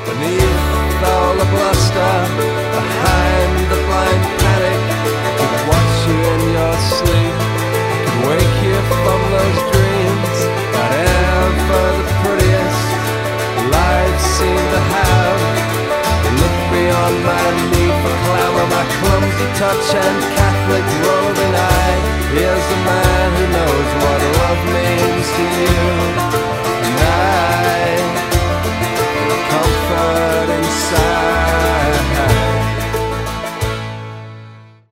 beneath all the bluster, behind the blind panic. I could watch you in your sleep, I could wake you from those dreams. Whatever the prettiest lives seem to have, look beyond my need for glamour, my clumsy touch and